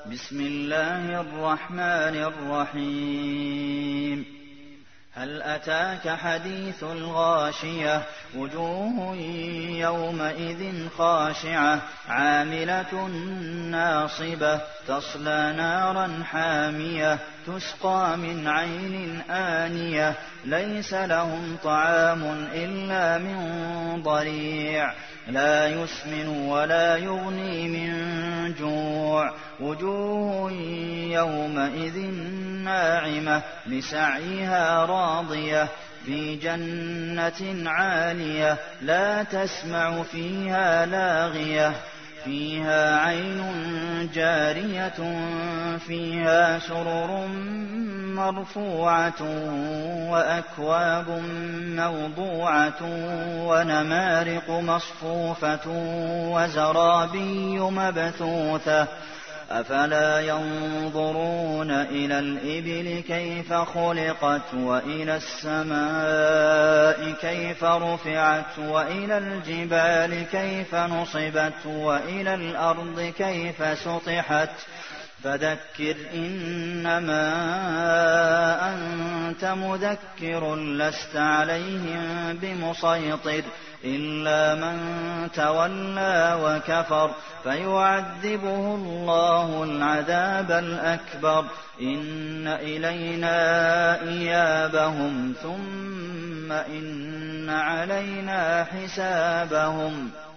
بسم الله الرحمن الرحيم هل أتاك حديث الغاشية وجوه يومئذ خاشعة عاملة ناصبة تصلى نارا حامية تسقى من عين آنية ليس لهم طعام إلا من ضريع لا يسمن ولا يغني من جوع وجوه يومئذ ناعمة لسعيها راضية في جنة عالية لا تسمع فيها لاغية فيها عين جارية فيها سرر مرفوعة وأكواب موضوعة ونمارق مصفوفة وزرابي مبثوثة أفلا ينظرون إلى الإبل كيف خلقت وإلى السماء كيف رفعت وإلى الجبال كيف نصبت وإلى الأرض كيف سطحت فذكر إنما أنت مذكر لست عليهم بمسيطر إلا من تولى وكفر فيعذبه الله العذاب الأكبر إن إلينا إيابهم ثم إن علينا حسابهم